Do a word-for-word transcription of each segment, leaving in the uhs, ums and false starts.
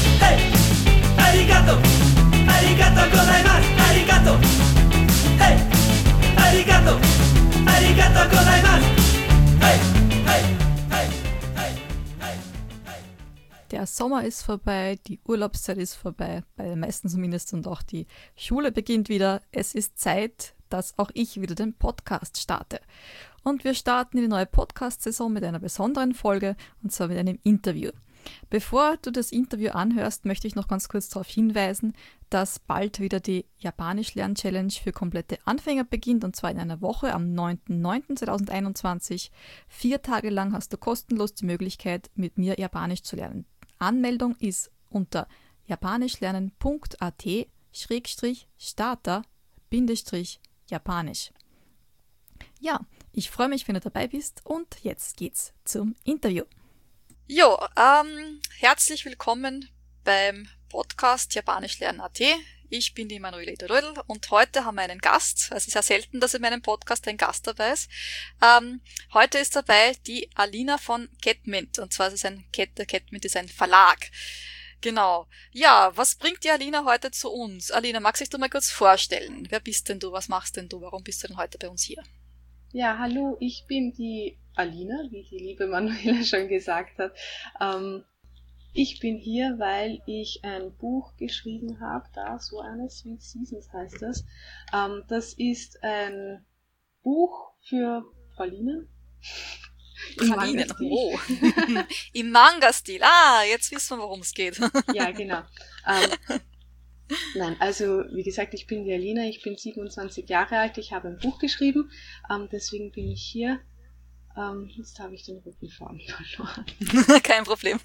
Hey, arigato, arigato gozaimasu, arigato. Hey, arigato, arigato gozaimasu. Hey, hey, hey, hey, hey, hey. Der Sommer ist vorbei, die Urlaubszeit ist vorbei, bei den meisten zumindest, und auch die Schule beginnt wieder. Es ist Zeit, dass auch ich wieder den Podcast starte. Und wir starten in die neue Podcast-Saison mit einer besonderen Folge, und zwar mit einem Interview. Bevor du das Interview anhörst, möchte ich noch ganz kurz darauf hinweisen, dass bald wieder die Japanisch-Lern-Challenge für komplette Anfänger beginnt, und zwar in einer Woche am neunten neunten zweitausendeinundzwanzig. Vier Tage lang hast du kostenlos die Möglichkeit, mit mir Japanisch zu lernen. Anmeldung ist unter japanischlernen.at schrägstrich starter Bindestrich Japanisch. Ja, ich freue mich, wenn du dabei bist, und jetzt geht's zum Interview. Jo, ähm, herzlich willkommen beim Podcast Japanisch lernen Punkt at. Ich bin die Manuela Rödl und heute haben wir einen Gast. Also es ist ja selten, dass in meinem Podcast ein Gast dabei ist. Ähm, heute ist dabei die Alina von Catmint, und zwar ist es ein Cat, der Catmint ist ein Verlag. Genau. Ja, was bringt die Alina heute zu uns? Alina, magst du dich mal kurz vorstellen? Wer bist denn du? Was machst denn du? Warum bist du denn heute bei uns hier? Ja, hallo, ich bin die Alina, wie die liebe Manuela schon gesagt hat. Ähm, ich bin hier, weil ich ein Buch geschrieben habe, da so eine Sweet Seasons heißt das. Ähm, das ist ein Buch für Pralinen. Pralinen, oh. Im Manga-Stil. Ah, jetzt wissen wir, worum es geht. Ja, genau. Ähm, Nein, also wie gesagt, ich bin die Alina, ich bin siebenundzwanzig Jahre alt, ich habe ein Buch geschrieben, ähm, deswegen bin ich hier. Ähm, jetzt habe ich den roten Faden verloren. Kein Problem.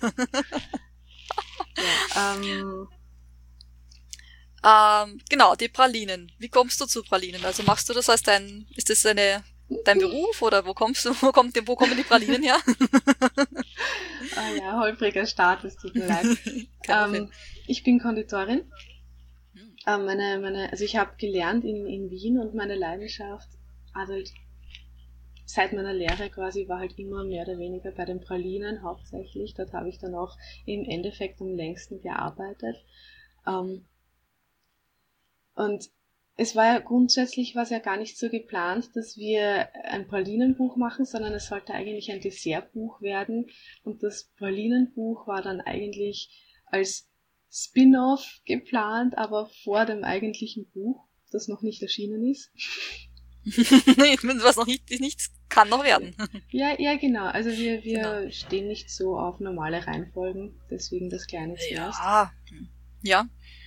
Ja, ähm, ähm, genau, die Pralinen. Wie kommst du zu Pralinen? Also machst du das als dein, ist das eine, dein Beruf, oder wo kommst du, wo kommt, wo kommen die Pralinen her? Ah ja, holpriger Start, es tut mir leid. Kein ähm, ich bin Konditorin. Ähm, meine, meine, also ich habe gelernt in, in Wien, und meine Leidenschaft hat halt seit meiner Lehre quasi war halt immer mehr oder weniger bei den Pralinen hauptsächlich. Dort habe ich dann auch im Endeffekt am längsten gearbeitet. Ähm, und es war ja grundsätzlich was ja gar nicht so geplant, dass wir ein Pralinenbuch machen, sondern es sollte eigentlich ein Dessertbuch werden. Und das Pralinenbuch war dann eigentlich als Spin-off geplant, aber vor dem eigentlichen Buch, das noch nicht erschienen ist. Was noch nicht, nichts kann noch werden. Ja, ja, genau. Also wir, wir Genau. stehen nicht so auf normale Reihenfolgen, deswegen das Kleine zuerst. Ja, ja.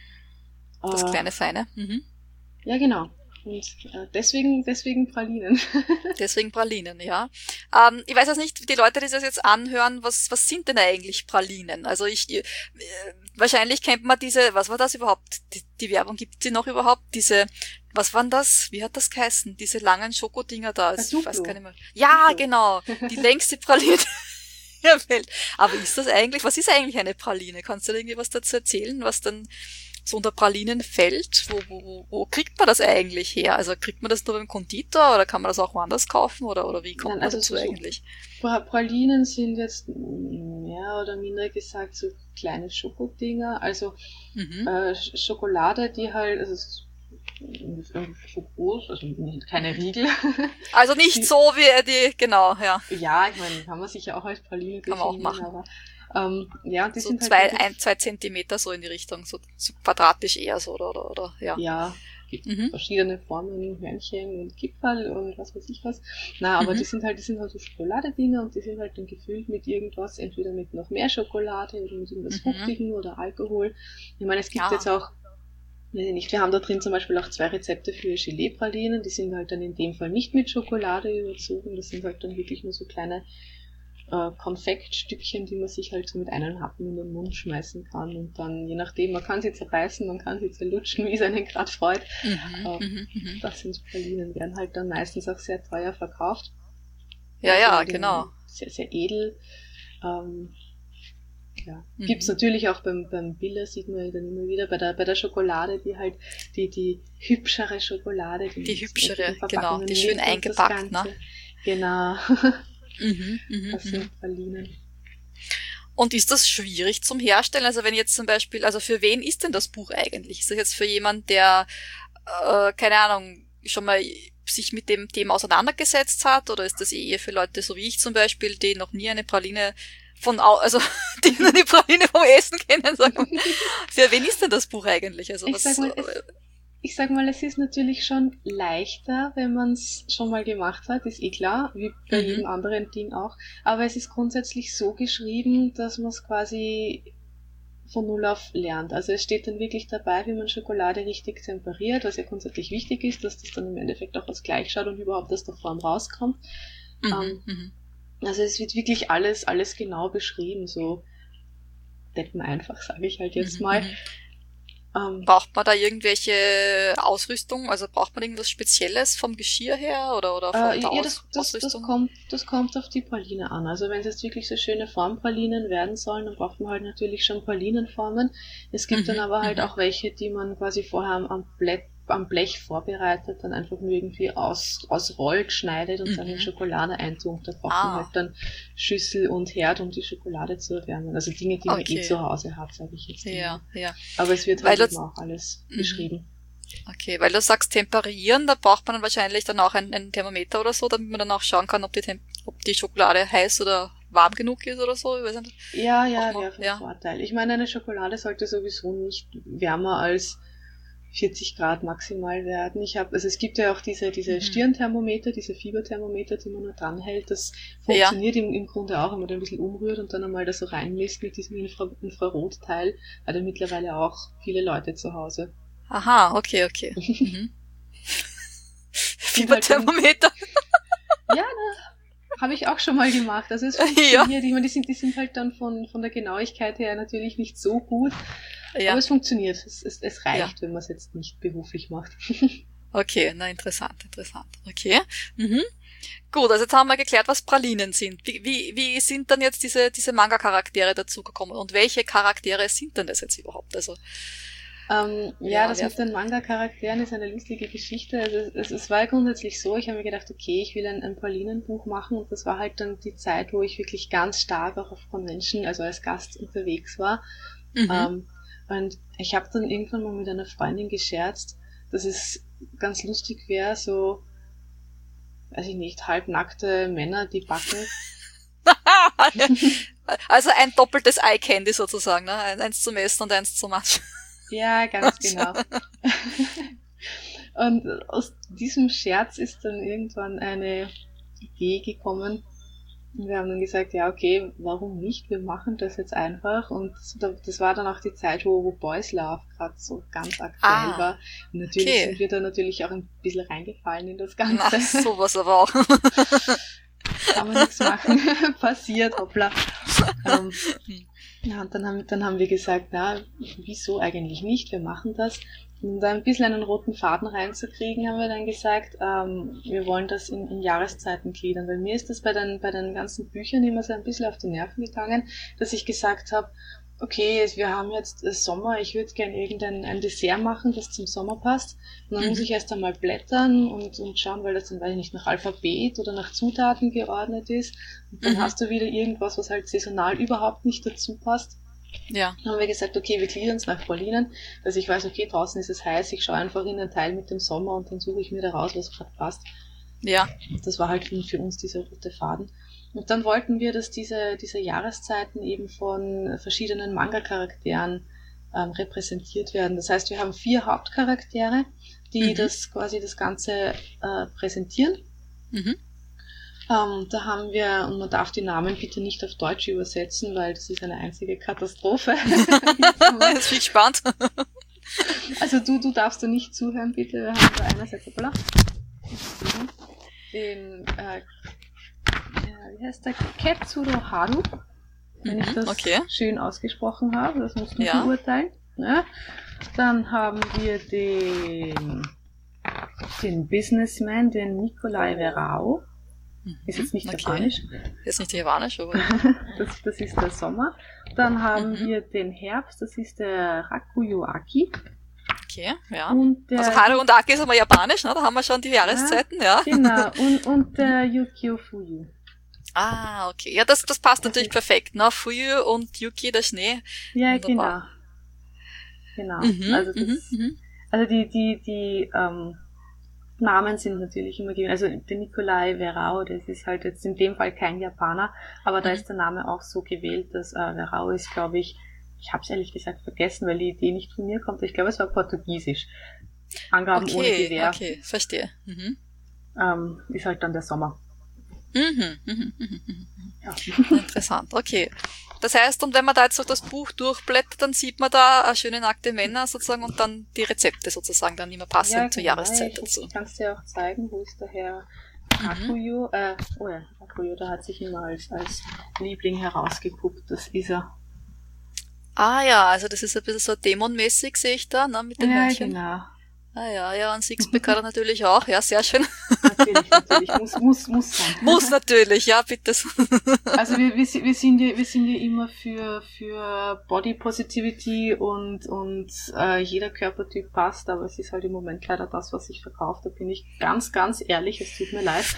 Das Äh, kleine Feine. Mhm. Ja, genau. Und äh, deswegen, deswegen Pralinen. Deswegen Pralinen, ja. Ähm, ich weiß jetzt nicht, die Leute, die das jetzt anhören, was, was sind denn eigentlich Pralinen? Also ich, äh, wahrscheinlich kennt man diese, was war das überhaupt? Die, die Werbung, gibt sie noch überhaupt? Diese, was waren das? Wie hat das geheißen? Diese langen Schokodinger da. Ich Duplo. weiß gar nicht mehr. Ja, Duplo. genau. Die längste Praline der Welt. Aber ist das eigentlich, was ist eigentlich eine Praline? Kannst du da irgendwie was dazu erzählen, was dann so unter Pralinen fällt? Wo, wo, wo kriegt man das eigentlich her? Also kriegt man das nur beim Konditor, oder kann man das auch woanders kaufen, oder, oder wie kommt Nein, man also dazu so, eigentlich? Pra- Pralinen sind jetzt mehr oder minder gesagt so kleine Schokodinger, also Mhm. äh, Sch- Schokolade, die halt, also es ist ungefähr so groß, also nicht- keine Riegel. Also nicht Die- so wie die, genau, ja. Ja, ich meine, kann man sicher auch als Praline Kann man auch definieren, machen. aber ähm, ja, die So sind halt zwei, wirklich- ein, zwei Zentimeter so in die Richtung, so, so quadratisch eher so, oder, oder, oder ja. Ja, gibt Mhm. verschiedene Formen, Hörnchen und Kipferl und was weiß ich was. Na, aber Mhm. die sind halt, die sind halt so Schokoladedinger, und die sind halt dann gefüllt mit irgendwas, entweder mit noch mehr Schokolade oder mit irgendwas Mhm. Fruchtigen oder Alkohol. Ich meine, es gibt Ja. jetzt auch, weiß ich nicht, wir haben da drin zum Beispiel auch zwei Rezepte für Gelee-Pralinen, die sind halt dann in dem Fall nicht mit Schokolade überzogen, das sind halt dann wirklich nur so kleine äh, Konfektstückchen, die man sich halt so mit einem Happen in den Mund schmeißen kann, und dann, je nachdem, man kann sie zerbeißen, man kann sie zerlutschen, wie es einen gerade freut. Mhm. Äh, Mhm. Mhm. Das sind Pralinen, werden halt dann meistens auch sehr teuer verkauft. Ja, ja, Also, genau. Sehr, sehr edel. Ähm, ja. Mhm. Gibt's natürlich auch beim, beim Billa, sieht man ja dann immer wieder, bei der, bei der Schokolade, die halt, die, die hübschere Schokolade. Die in hübschere, solchen genau, Verpackungen die schön liegt und das eingepackt, Ganze. ne? Genau. Mhm. Mhm. Das Mhm. sind Pralinen. Und ist das schwierig zum Herstellen? Also wenn jetzt zum Beispiel, also für wen ist denn das Buch eigentlich? Ist das jetzt für jemand, der, äh, keine Ahnung, schon mal sich mit dem Thema auseinandergesetzt hat? Oder ist das eher für Leute so wie ich zum Beispiel, die noch nie eine Praline von, au- also die nur die Praline vom Essen kennen? Sagen. Für wen ist denn das Buch eigentlich? Also Ich was, sag mal, es, ich sag mal, es ist natürlich schon leichter, wenn man es schon mal gemacht hat, ist eh klar, wie bei Mhm. jedem anderen Ding auch. Aber es ist grundsätzlich so geschrieben, dass man es quasi von Null auf lernt. Also es steht dann wirklich dabei, wie man Schokolade richtig temperiert, was ja grundsätzlich wichtig ist, dass das dann im Endeffekt auch was gleich schaut und überhaupt aus der Form rauskommt. Mhm. Ähm, Mhm. Also es wird wirklich alles, alles genau beschrieben, so deppen einfach, sage ich halt jetzt Mhm. mal. Mhm. Ähm, Braucht man da irgendwelche Ausrüstung? Also braucht man irgendwas Spezielles vom Geschirr her oder, oder von Äh, der ja, Aus das, das, das, Ausrüstung? kommt, das kommt auf die Praline an. Also wenn es jetzt wirklich so schöne Formpralinen werden sollen, dann braucht man halt natürlich schon Pralinenformen. Es gibt Mhm, dann aber halt mhm. auch welche, die man quasi vorher am, am, Blech, am Blech vorbereitet, dann einfach nur irgendwie aus, ausrollt, schneidet und dann in Mhm. Schokolade eintunkt. Da braucht Ah. man halt dann Schüssel und Herd, um die Schokolade zu erwärmen. Also Dinge, die man eh Okay. zu Hause hat, sage ich jetzt Ja, mal. ja. Aber es wird Weil halt das- eben auch alles Mhm. beschrieben. Okay, weil du sagst temperieren, da braucht man dann wahrscheinlich dann auch ein, ein Thermometer oder so, damit man dann auch schauen kann, ob die, Tem ob die Schokolade heiß oder warm genug ist oder so. Ich weiß nicht. Ja, ja, Braucht man- wäre von ja. Vorteil. Ich meine, eine Schokolade sollte sowieso nicht wärmer als vierzig Grad maximal werden. Ich habe, also es gibt ja auch diese, diese Mhm. Stirnthermometer, diese Fieberthermometer, die man nur dranhält. Das funktioniert im, im Grunde auch, wenn man da ein bisschen umrührt und dann einmal das so reinmisst mit diesem Infra Infrarotteil. Hat ja mittlerweile auch viele Leute zu Hause. Aha, okay, okay. Mhm. Sind halt dann- Fieberthermometer. Ja, habe ich auch schon mal gemacht. Also es Ja. funktioniert. Ich meine, die sind, die sind halt dann von, von der Genauigkeit her natürlich nicht so gut. Ja, Aber es funktioniert. Es, es, es reicht, wenn man es jetzt nicht beruflich macht. okay, na interessant, interessant. Okay. Mhm. Gut, also jetzt haben wir geklärt, was Pralinen sind. Wie, wie, wie sind dann jetzt diese, diese Manga-Charaktere dazugekommen? Und welche Charaktere sind denn das jetzt überhaupt? Also, Ähm, ja, Ja, das wer- mit den Manga-Charakteren ist eine lustige Geschichte. Also es, es, es war grundsätzlich so, ich habe mir gedacht, okay, ich will ein, ein Pralinenbuch machen und das war halt dann die Zeit, wo ich wirklich ganz stark auch auf Convention, also als Gast unterwegs war. mhm. Ähm, und ich habe dann irgendwann mal mit einer Freundin gescherzt, dass es ganz lustig wäre, so, weiß ich nicht, halbnackte Männer, die backen. Also ein doppeltes Eye Candy sozusagen, ne? Eins zum Essen und eins zum Ansch. Ja, ganz genau. Und aus diesem Scherz ist dann irgendwann eine Idee gekommen. Und wir haben dann gesagt, ja, okay, warum nicht? Wir machen das jetzt einfach. Und das war dann auch die Zeit, wo, wo Boys Love gerade so ganz aktuell Ah, war. Und natürlich okay. sind wir da natürlich auch ein bisschen reingefallen in das Na, Ganze. sowas aber auch. Kann man nichts machen. Passiert, hoppla. Ähm, ja, und dann haben, dann haben wir gesagt, na, wieso eigentlich nicht? Wir machen das. Um da ein bisschen einen roten Faden reinzukriegen, haben wir dann gesagt, ähm, wir wollen das in, in Jahreszeiten gliedern. Weil mir ist das bei den, bei den ganzen Büchern immer so ein bisschen auf die Nerven gegangen, dass ich gesagt habe, okay, wir haben jetzt äh, Sommer, ich würde gerne irgendein ein Dessert machen, das zum Sommer passt. Und dann Mhm. muss ich erst einmal blättern und, und schauen, weil das dann, weiß ich nicht, nach Alphabet oder nach Zutaten geordnet ist. Und dann Mhm. hast du wieder irgendwas, was halt saisonal überhaupt nicht dazu passt. Ja. Dann haben wir gesagt, okay, wir gliedern es nach Pralinen, dass ich weiß, okay, draußen ist es heiß, ich schaue einfach in den Teil mit dem Sommer und dann suche ich mir da raus, was gerade passt. Ja. Das war halt für uns dieser rote Faden. Und dann wollten wir, dass diese, diese Jahreszeiten eben von verschiedenen Manga-Charakteren ähm, repräsentiert werden. Das heißt, wir haben vier Hauptcharaktere, die Mhm. das quasi das Ganze äh, präsentieren. Mhm. Ähm, da haben wir, und man darf die Namen bitte nicht auf Deutsch übersetzen, weil das ist eine einzige Katastrophe. Jetzt bin ich gespannt. Also du, du darfst da nicht zuhören, bitte. Wir haben da einerseits hoppala, den, äh, äh, wie heißt der? Ketsuro Haru, wenn ich Mhm, das okay. schön ausgesprochen habe. Das musst du Ja. beurteilen. Ja. Dann haben wir den, den Businessman, den Nikolai Verao. Ist jetzt nicht Okay. japanisch. Ist nicht japanisch, aber. Das, das ist der Sommer. Dann haben Mhm. wir den Herbst, das ist der Rakuyo Aki. Okay, ja. Und der, Also Haru und Aki ist aber japanisch, ne? Da haben wir schon die Jahreszeiten, ja. Genau, und, und der Yukio Fuyu. Ah, okay. Ja, das, das passt Das natürlich ist- perfekt, ne? Fuyu und Yuki, der Schnee. Ja, Wunderbar. genau. Genau. Mhm, also das, mhm, mhm. also die, die, die ähm, Namen sind natürlich immer gewesen. Also der Nikolai Verao, das ist halt jetzt in dem Fall kein Japaner, aber da Mhm. ist der Name auch so gewählt, dass äh, Verao ist, glaube ich, ich habe es ehrlich gesagt vergessen, weil die Idee nicht von mir kommt. Ich glaube, es war Portugiesisch. Angaben ohne Okay, Gewehr. okay, verstehe. Mhm. Ähm, ist halt dann der Sommer. Mhm, mhm, mhm, mhm. Ja. Interessant, okay. Das heißt, und wenn man da jetzt so das Buch durchblättert, dann sieht man da eine schöne nackte Männer sozusagen und dann die Rezepte sozusagen dann immer passend Ja, zur genau. Jahreszeit Ich, dazu. ich kann es dir auch zeigen, wo ist der Herr Mhm. Akuyo. Äh, oh ja, Akuyo, der hat sich immer als, als Liebling herausgeguckt. Das ist er. Ah ja, also das ist ein bisschen so dämonmäßig, sehe ich da, ne, mit den Ja, Hörnchen. genau. Ah ja, ja, und Sixpack hat er natürlich auch, ja, sehr schön. Natürlich, natürlich. Muss, muss, muss sein. Muss natürlich, ja, bitte. Also wir, wir, wir sind ja, wir sind ja immer für, für Body Positivity und, und äh, jeder Körpertyp passt, aber es ist halt im Moment leider das, was sich verkauft. Da bin ich ganz, ganz ehrlich, es tut mir leid.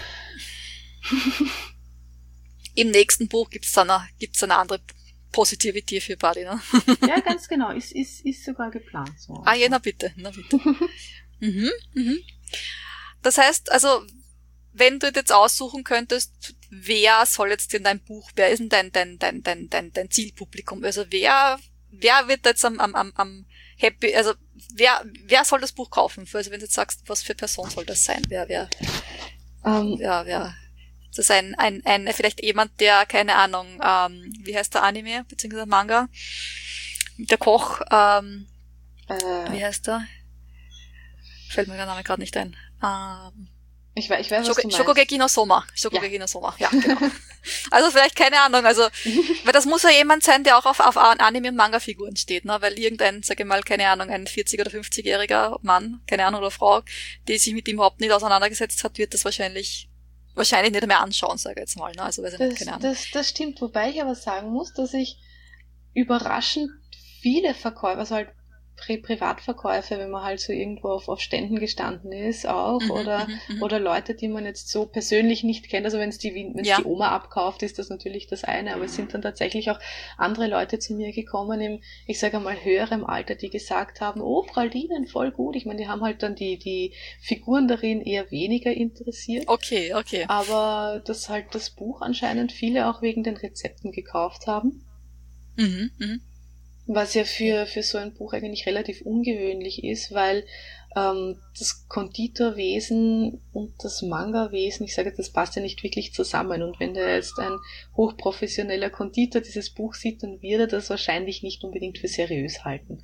Im nächsten Buch gibt's dann eine, gibt's eine andere Positivity für Body, ne? Ja, ganz genau. Ist, ist, ist sogar geplant. So. Ah ja, na bitte, na bitte. mhm, mhm. Das heißt, also, wenn du jetzt aussuchen könntest, wer soll jetzt in dein Buch, wer ist denn dein, dein, dein, dein, dein, dein Zielpublikum? Also wer, wer wird jetzt am, am, am, am happy, also, wer, wer soll das Buch kaufen? Also, wenn du jetzt sagst, was für Person soll das sein? Wer, wer, Ähm, ja, wer, das ist ein, ein, ein, vielleicht jemand, der, keine Ahnung, ähm, wie heißt der Anime, beziehungsweise Manga? Der Koch, ähm, äh, wie heißt der? Fällt mir der Name gerade nicht ein. Ähm, ich, weiß, ich weiß, was Shoko- du meinst. Shokugeki no Soma. Shokugeki no Soma, ja, genau. Also vielleicht, keine Ahnung, also, weil das muss ja jemand sein, der auch auf, auf Anime- und Manga-Figuren steht, ne, weil irgendein, sage ich mal, keine Ahnung, ein vierzig- oder fünfzigjähriger Mann, keine Ahnung, oder Frau, die sich mit ihm überhaupt nicht auseinandergesetzt hat, wird das wahrscheinlich, wahrscheinlich nicht mehr anschauen, sage ich jetzt mal, ne, also weiß ich nicht, Das, keine Ahnung. das, das stimmt, wobei ich aber sagen muss, dass ich überraschend viele Verkäufer, also halt Pri Privatverkäufe, wenn man halt so irgendwo auf, auf Ständen gestanden ist auch, Mhm, oder, mhm, mhm. oder Leute, die man jetzt so persönlich nicht kennt, also wenn es die, wenn's Ja. die Oma abkauft, ist das natürlich das eine, aber es sind dann tatsächlich auch andere Leute zu mir gekommen im, ich sage mal, höherem Alter, die gesagt haben, oh, Pralinen, voll gut. Ich meine, die haben halt dann die, die Figuren darin eher weniger interessiert. Okay, okay. Aber dass halt das Buch anscheinend viele auch wegen den Rezepten gekauft haben, Mhm, mhm. was ja für, für so ein Buch eigentlich relativ ungewöhnlich ist, weil ähm, das Konditorwesen und das Manga-Wesen, ich sage, das passt ja nicht wirklich zusammen. Und wenn da jetzt ein hochprofessioneller Konditor dieses Buch sieht, dann wird er das wahrscheinlich nicht unbedingt für seriös halten.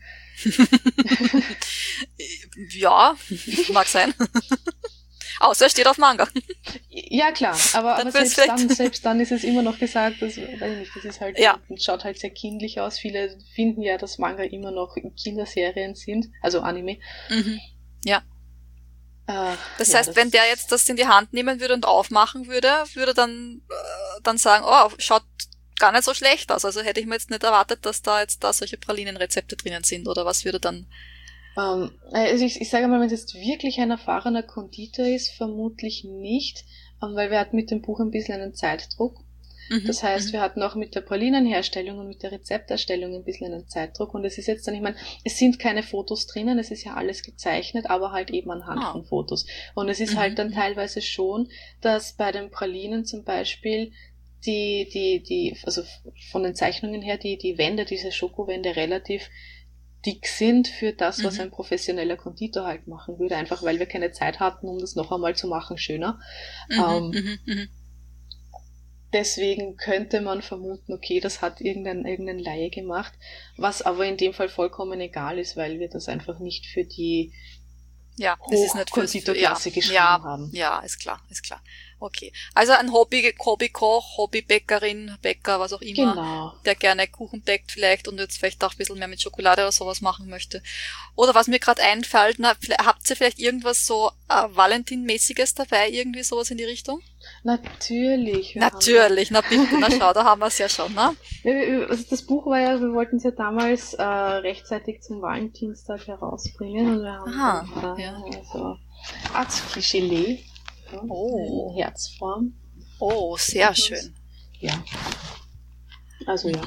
Ja, mag sein. Außer er steht auf Manga. Ja, klar, aber, Dann aber wird's selbst, vielleicht- dann, selbst dann ist es immer noch gesagt, dass, weiß ich nicht, das ist halt, Ja. schaut halt sehr kindlich aus. Viele finden ja, dass Manga immer noch Kinderserien sind, also Anime. Mhm. Ja. Äh, Das ja, heißt, wenn der jetzt das in die Hand nehmen würde und aufmachen würde, würde dann, äh, dann sagen, oh, schaut gar nicht so schlecht aus. Also hätte ich mir jetzt nicht erwartet, dass da jetzt da solche Pralinenrezepte drinnen sind, oder was würde dann? Ähm, also ich, ich sage mal, wenn es jetzt wirklich ein erfahrener Konditor ist, vermutlich nicht, ähm, weil wir hatten mit dem Buch ein bisschen einen Zeitdruck. Mhm, Das heißt, mhm. wir hatten auch mit der Pralinenherstellung und mit der Rezepterstellung ein bisschen einen Zeitdruck. Und es ist jetzt dann, ich meine, es sind keine Fotos drinnen, es ist ja alles gezeichnet, aber halt eben anhand Ah. von Fotos. Und es ist Mhm, halt dann mhm. teilweise schon, dass bei den Pralinen zum Beispiel die, die, die, also von den Zeichnungen her, die, die Wände, diese Schokowände relativ dick sind für das, was Mhm. ein professioneller Konditor halt machen würde, einfach weil wir keine Zeit hatten, um das noch einmal zu machen, schöner. Mhm, Ähm, mhm, mhm. Deswegen könnte man vermuten, okay, das hat irgendein, irgendein Laie gemacht, was aber in dem Fall vollkommen egal ist, weil wir das einfach nicht für die Ja, es ist nicht fürs, Hochkonditorklasse ja, geschrieben ja, haben. Ja, ist klar, ist klar. Okay. Also ein Hobby, Hobbykoch, Hobbybäckerin, Bäcker, was auch immer, Genau. der gerne Kuchen bäckt vielleicht und jetzt vielleicht auch ein bisschen mehr mit Schokolade oder sowas machen möchte. Oder was mir gerade einfällt, na, vielleicht- habt ihr vielleicht irgendwas so äh, Valentin-mäßiges dabei, irgendwie sowas in die Richtung? Natürlich. wir Natürlich, na bitte, na schau, da haben wir es ja schon, ne? Haben, wir- wir- also das Buch war ja, wir wollten es ja damals äh, rechtzeitig zum Valentinstag herausbringen und wir haben Aha, dann, äh, ja. also Atsuki-Gelee ja, Oh. in Herzform. Oh, sehr Und schön. ja. Also ja.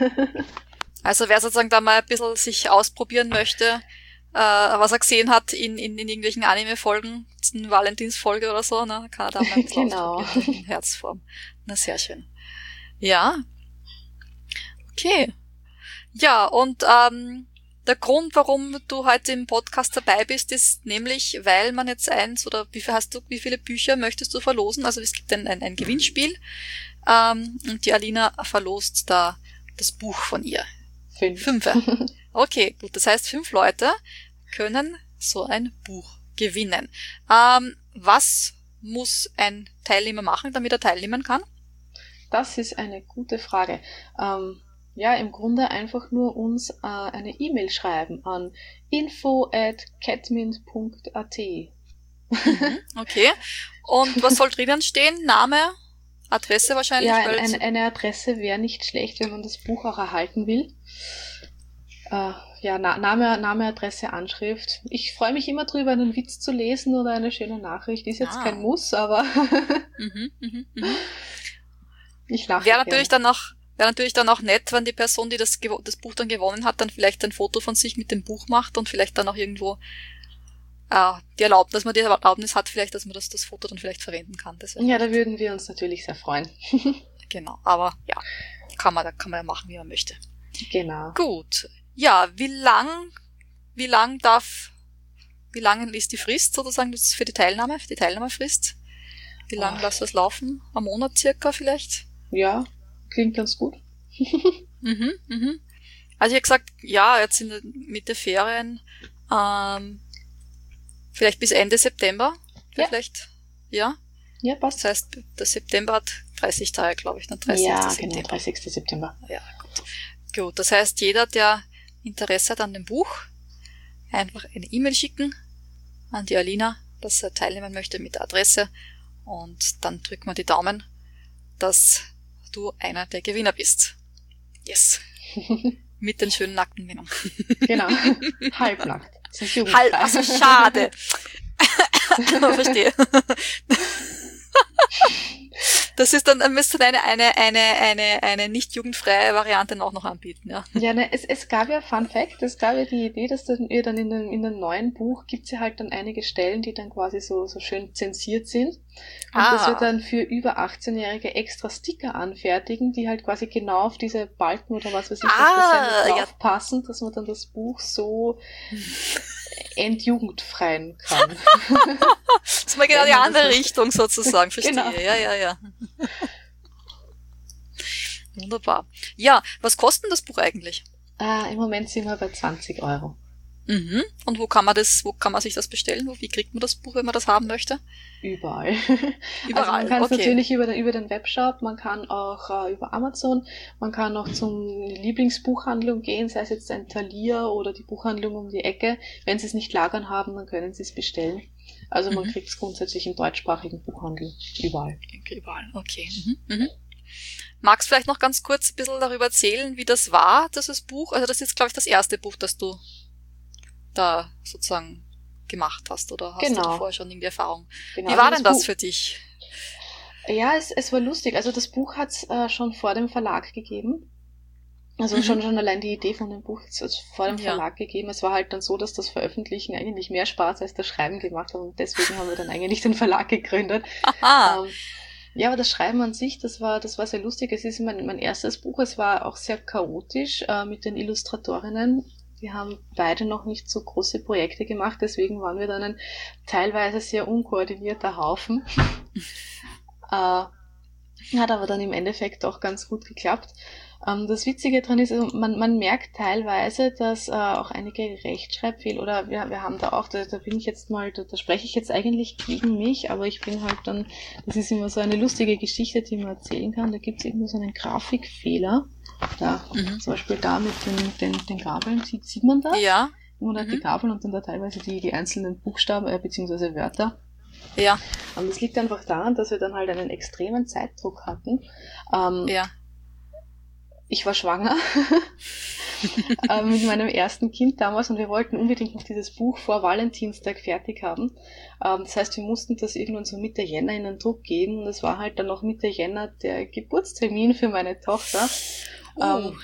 Also wer sozusagen da mal ein bisschen sich ausprobieren möchte, äh, was er gesehen hat in, in, in irgendwelchen Anime-Folgen, eine Valentinsfolge oder so, ne, kann er da mal ein bisschen Genau. ausprobieren in Herzform. Na, sehr schön. Ja. Okay. Ja, und ähm, der Grund, warum du heute im Podcast dabei bist, ist nämlich, weil man jetzt eins, oder wie viel hast du, wie viele Bücher möchtest du verlosen? Also es gibt ein, ein, ein Gewinnspiel, ähm, und die Alina verlost da das Buch von ihr. Fünf. Fünf. Okay, gut. Das heißt, fünf Leute können so ein Buch gewinnen. Ähm, was muss ein Teilnehmer machen, damit er teilnehmen kann? Das ist eine gute Frage. Ähm, ja, im Grunde einfach nur uns äh, eine E-Mail schreiben an info at catmint punkt a t. Mhm, okay. Und was soll drinnen stehen? Name, Adresse wahrscheinlich? Ja, weil ein, eine Adresse wäre nicht schlecht, wenn man das Buch auch erhalten will. Äh, ja, Na- Name, Name, Adresse, Anschrift. Ich freue mich immer drüber, einen Witz zu lesen oder eine schöne Nachricht. Ist jetzt Ah. kein Muss, aber Mhm, mhm, mhm. ich lache Wäre gerne. natürlich dann auch, wäre natürlich dann auch nett, wenn die Person, die das, gewo- das Buch dann gewonnen hat, dann vielleicht ein Foto von sich mit dem Buch macht und vielleicht dann auch irgendwo äh, die Erlaubnis, dass man die Erlaubnis hat, vielleicht, dass man das, das Foto dann vielleicht verwenden kann. Das wäre Ja, da würden wir uns natürlich sehr freuen. genau. Aber ja, kann man, da kann man ja machen, wie man möchte. Genau. Gut. Ja, wie lang, wie lang darf, wie lang ist die Frist sozusagen, das ist für die Teilnahme, für die Teilnahmefrist? Wie lang Oh. lässt das laufen? Ein Monat circa vielleicht? Ja, klingt ganz gut. Mhm, mhm. Also ich habe gesagt, ja, jetzt in der Mitte Ferien, ähm, vielleicht bis Ende September, Ja. vielleicht, ja. Ja, Das passt. heißt, der September hat dreißig Tage, glaube ich, dann dreißigsten Ja, September. genau, dreißigsten September. Ja, gut. Gut, das heißt, jeder, der Interesse hat an dem Buch, einfach eine E-Mail schicken an die Alina, dass er teilnehmen möchte mit der Adresse, und dann drücken wir die Daumen, dass du einer der Gewinner bist. Yes. Mit den schönen nackten Männern. Genau. Halbnackt. Das ist Halt, jugendfrei. also schade. Verstehe. Das ist dann, dann müsste eine, eine, eine, eine, eine nicht jugendfreie Variante auch noch anbieten, ja. Ja, ne, es, es gab ja, Fun Fact, es gab ja die Idee, dass dann, ihr dann in dem, in dem neuen Buch gibt's ja halt dann einige Stellen, die dann quasi so, so schön zensiert sind. Und Ah. das wird dann für über achtzehnjährige extra Sticker anfertigen, die halt quasi genau auf diese Balken oder was weiß ich, Ah, was ja. drauf passen, dass man dann das Buch so entjugendfreien kann. Das ist mal genau Wenn die man das andere so- Richtung sozusagen, verstehe. Genau. Ja, ja, ja. Wunderbar. Ja, was kostet das Buch eigentlich? äh, Im Moment sind wir bei zwanzig Euro. Mhm. Und wo kann man das, wo kann man sich das bestellen? Wo, wie kriegt man das Buch, wenn man das haben möchte? Überall. Überall, Also man kann es okay. natürlich über den, über den Webshop, man kann auch äh, über Amazon, man kann auch zum Lieblingsbuchhandlung gehen, sei es jetzt ein Thalia oder die Buchhandlung um die Ecke. Wenn sie es nicht lagern haben, dann können sie es bestellen. Also man Mhm. kriegt es grundsätzlich im deutschsprachigen Buchhandel überall. Überall, okay. Mhm. Mhm. Magst du vielleicht noch ganz kurz ein bisschen darüber erzählen, wie das war, dieses Buch? Also das ist, glaube ich, das erste Buch, das du da sozusagen gemacht hast, oder hast Genau. du vorher schon irgendwie Erfahrung? Genau. Wie war Also denn das Buch- für dich? Ja, es, es war lustig. Also das Buch hat es äh, schon vor dem Verlag gegeben. Also Mhm. schon schon allein die Idee von dem Buch hat es vor dem Ja. Verlag gegeben. Es war halt dann so, dass das Veröffentlichen eigentlich mehr Spaß als das Schreiben gemacht hat, und deswegen haben wir dann eigentlich den Verlag gegründet. Aha. Ähm, ja, aber das Schreiben an sich, das war, das war sehr lustig. Es ist mein, mein erstes Buch. Es war auch sehr chaotisch äh, mit den Illustratorinnen. Die haben beide noch nicht so große Projekte gemacht, deswegen waren wir dann ein teilweise sehr unkoordinierter Haufen. äh, hat aber dann im Endeffekt auch ganz gut geklappt. Ähm, das Witzige dran ist, also man, man merkt teilweise, dass äh, auch einige Rechtschreibfehler, oder wir, wir haben da auch, da, da bin ich jetzt mal, da, da spreche ich jetzt eigentlich gegen mich, aber ich bin halt dann, das ist immer so eine lustige Geschichte, die man erzählen kann. Da gibt es irgendwo so einen Grafikfehler. Da, Mhm. zum Beispiel da mit den, den, den Gabeln, sieht, sieht man das? Ja, Man hat Mhm. die Gabeln und dann da teilweise die, die einzelnen Buchstaben äh, beziehungsweise Wörter. ja, Und das liegt einfach daran, dass wir dann halt einen extremen Zeitdruck hatten. Ähm, ja. Ich war schwanger äh, mit meinem ersten Kind damals und wir wollten unbedingt noch dieses Buch vor Valentinstag fertig haben. Ähm, das heißt, wir mussten das irgendwann so Mitte Jänner in den Druck geben und es war halt dann noch Mitte Jänner der Geburtstermin für meine Tochter. Oh. Ähm,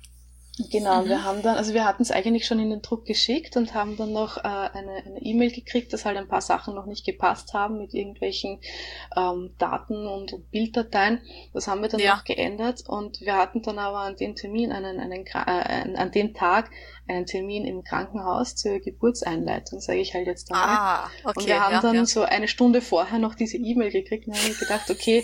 Genau, Mhm. wir haben dann, also wir hatten es eigentlich schon in den Druck geschickt und haben dann noch äh, eine eine E-Mail gekriegt, dass halt ein paar Sachen noch nicht gepasst haben mit irgendwelchen ähm, Daten und Bilddateien. Das haben wir dann Ja. noch geändert und wir hatten dann aber an dem Termin, einen, einen, äh, an dem Tag einen Termin im Krankenhaus zur Geburtseinleitung, sage ich halt jetzt einmal. Ah, okay. Und wir haben ja, dann ja. so eine Stunde vorher noch diese E-Mail gekriegt und haben gedacht, okay,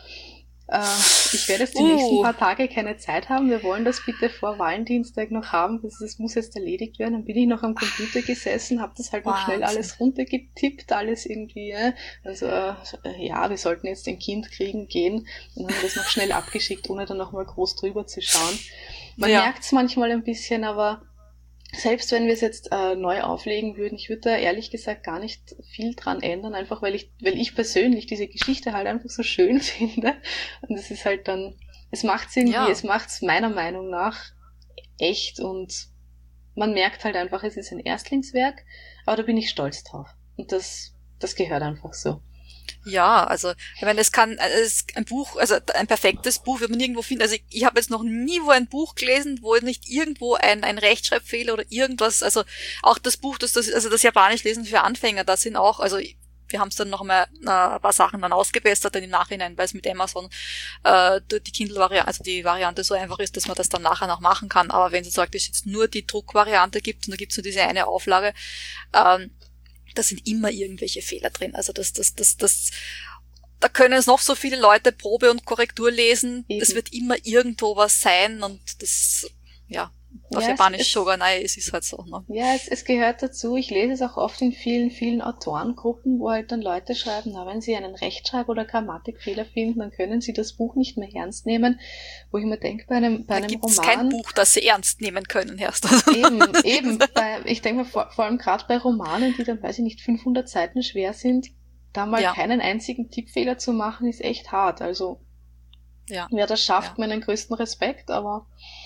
äh, ich werde jetzt die Uh. nächsten paar Tage keine Zeit haben. Wir wollen das bitte vor Valentinstag noch haben. Das, das muss jetzt erledigt werden. Dann bin ich noch am Computer gesessen, habe das halt noch Wahnsinn. schnell alles runtergetippt, alles irgendwie. Äh, also äh, ja, wir sollten jetzt ein Kind kriegen, gehen. Dann haben wir das noch schnell abgeschickt, ohne dann nochmal groß drüber zu schauen. Man Ja. merkt es manchmal ein bisschen, aber selbst wenn wir es jetzt äh, neu auflegen würden, ich würde da ehrlich gesagt gar nicht viel dran ändern, einfach weil ich, weil ich persönlich diese Geschichte halt einfach so schön finde. Und es ist halt dann, es macht's irgendwie, Ja. es macht's meiner Meinung nach echt und man merkt halt einfach, es ist ein Erstlingswerk, aber da bin ich stolz drauf. Und das, das gehört einfach so. Ja, also ich meine, es kann, es ist ein Buch, also ein perfektes Buch wird man nirgendwo finden. Also ich, ich habe jetzt noch nie wo ein Buch gelesen, wo nicht irgendwo ein, ein Rechtschreibfehler oder irgendwas, also auch das Buch, das, das also das Japanisch lesen für Anfänger, da sind auch, also wir haben es dann noch mal äh, ein paar Sachen dann ausgebessert dann im Nachhinein, weil es mit Amazon äh, die Kindle-Variante, also die Variante so einfach ist, dass man das dann nachher noch machen kann. Aber wenn es sagt, es jetzt nur die Druckvariante gibt und da gibt es nur diese eine Auflage, ähm, da sind immer irgendwelche Fehler drin. Also das, das, das, das, da können es noch so viele Leute Probe und Korrektur lesen. Eben. Es wird immer irgendwo was sein und das, ja, auf Ja, es Japanisch ist- Shogunai, es ist halt so, ne? Ja, es, es gehört dazu. Ich lese es auch oft in vielen, vielen Autorengruppen, wo halt dann Leute schreiben, na, wenn sie einen Rechtschreib- oder Grammatikfehler finden, dann können sie das Buch nicht mehr ernst nehmen. Wo ich mir denke, bei einem, bei Da einem gibt es Roman... kein Buch, das sie ernst nehmen können, erst. Eben, eben. Bei, ich denke mal, vor, vor allem gerade bei Romanen, die dann, weiß ich nicht, fünfhundert Seiten schwer sind, da mal Ja. keinen einzigen Tippfehler zu machen, ist echt hart. Also, Ja. wer das schafft, Ja. meinen größten Respekt, aber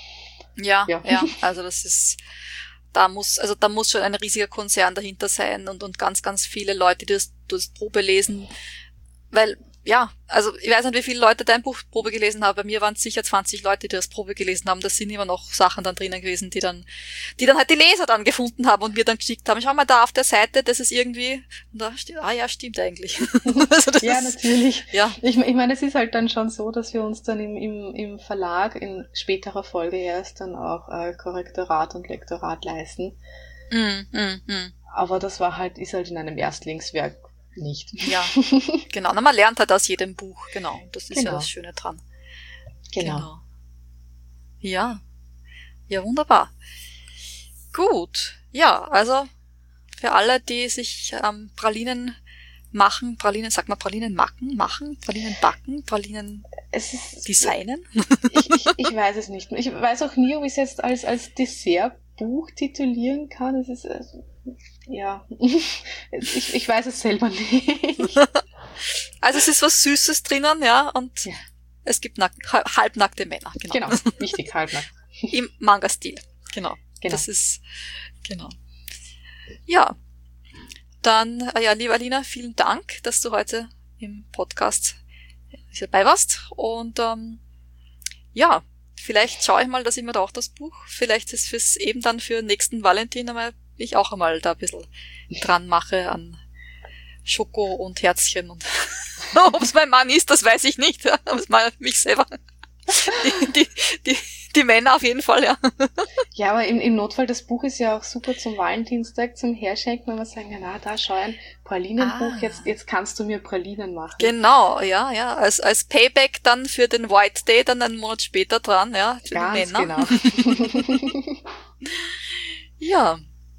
Ja, Ja. ja, also das ist, da muss, also da muss schon ein riesiger Konzern dahinter sein und, und ganz, ganz viele Leute, die das, das Probe lesen, weil, ja, also ich weiß nicht, wie viele Leute dein Buch Probe gelesen haben, bei mir waren es sicher zwanzig Leute, die das Probe gelesen haben, das sind immer noch Sachen dann drinnen gewesen, die dann, die dann halt die Leser dann gefunden haben und mir dann geschickt haben, schau mal da auf der Seite, das ist irgendwie, und da steht, ah ja, stimmt eigentlich. Also das ja, ist, natürlich. ja, Ich, ich meine, es ist halt dann schon so, dass wir uns dann im, im, im Verlag in späterer Folge erst dann auch äh, Korrektorat und Lektorat leisten. mm, mm, mm. Aber das war halt, ist halt in einem Erstlingswerk nicht. Ja, genau, na, man lernt halt aus jedem Buch, genau, das ist ja Genau. das Schöne dran. Genau. Ja. Ja, wunderbar. Gut. Ja, also für alle, die sich ähm, Pralinen machen, Pralinen, sag mal Pralinen machen, machen, Pralinen backen, Pralinen Es ist, designen. ich, ich, ich weiß es nicht. Ich weiß auch nie, ob ich es jetzt als, als Dessertbuch titulieren kann. Es ist, äh, ja, ich, ich weiß es selber nicht. Also es ist was Süßes drinnen, ja, und Ja. es gibt nack halbnackte Männer, genau. Genau, wichtig, halbnackt. Im Manga-Stil, genau. Genau. Das ist, genau. Ja, dann, äh, ja, liebe Alina, vielen Dank, dass du heute im Podcast dabei warst. Und ähm, ja, vielleicht schaue ich mal, dass ich mir da auch das Buch, vielleicht ist fürs eben dann für nächsten Valentin einmal ich auch einmal da ein bisschen dran mache an Schoko und Herzchen und ob es mein Mann ist, das weiß ich nicht, ja, aber es mal mich selber. Die, die, die, die Männer auf jeden Fall, ja. Ja, aber im, im Notfall, das Buch ist ja auch super zum Valentinstag, zum Herschenken, wenn wir sagen, ja, na, da schau ein Pralinenbuch, Ah. jetzt, jetzt kannst du mir Pralinen machen. Genau, ja, ja. Als, als Payback dann für den White Day, dann einen Monat später dran, ja, für Ganz die Männer. genau. Ja.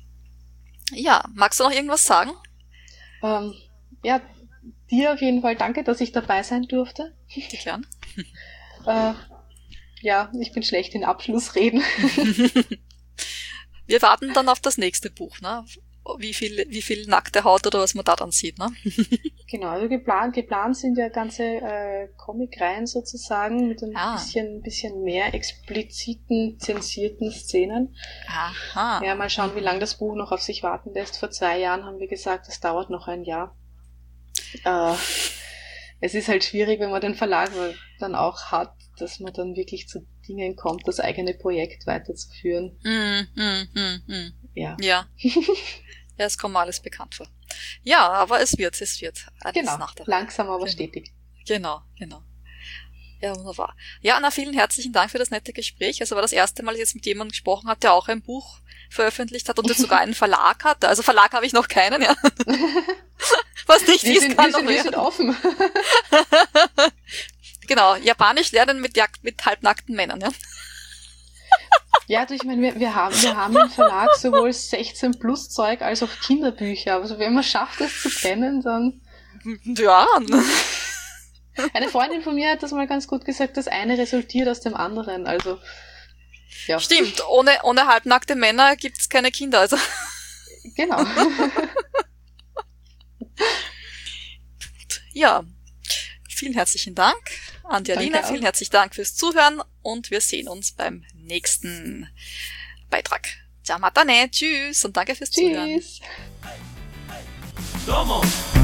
Ja, magst du noch irgendwas sagen? ähm, ja, dir auf jeden Fall danke, dass ich dabei sein durfte. Bitte gern. Äh, ja, ich bin schlecht in Abschlussreden. Wir warten dann auf das nächste Buch, ne? wie viel, wie viel nackte Haut oder was man da dann sieht, ne? Genau, also geplant, geplant sind ja ganze äh, Comic-Reihen sozusagen mit ein ah. bisschen, bisschen mehr expliziten, zensierten Szenen. Aha. Ja, mal schauen, wie lange das Buch noch auf sich warten lässt. Vor zwei Jahren haben wir gesagt, das dauert noch ein Jahr. Äh, es ist halt schwierig, wenn man den Verlag dann auch hat, dass man dann wirklich zu Dingen kommt, das eigene Projekt weiterzuführen. Mm, mm, mm, mm. Ja. Ja. Ja, es kommt mir alles bekannt vor. Ja, aber es wird, es wird. Alles genau, nach der langsam aber genau. stetig. Genau, genau. Ja, wunderbar. Ja, Anna, vielen herzlichen Dank für das nette Gespräch. Also war das erste Mal, dass ich jetzt mit jemandem gesprochen habe, der auch ein Buch veröffentlicht hat und jetzt sogar einen Verlag hatte. Also Verlag habe ich noch keinen, ja. Was nicht wir ist, sind, kann wir noch sind, wir sind offen. Genau, Japanisch lernen mit, mit halbnackten Männern, ja. Ja, du, ich meine, wir, wir haben, wir haben im Verlag sowohl sechzehn plus Zeug als auch Kinderbücher. Also wenn man schafft, das zu trennen, dann... Ja. Eine Freundin von mir hat das mal ganz gut gesagt, das eine resultiert aus dem anderen, also... Ja. Stimmt, ohne, ohne halbnackte Männer gibt's keine Kinder, also... Genau. Ja, vielen herzlichen Dank an die Alina, vielen herzlichen Dank fürs Zuhören und wir sehen uns beim nächsten Beitrag. Ciao, matane, tschüss und danke fürs Tschüss. Zuhören. Domo.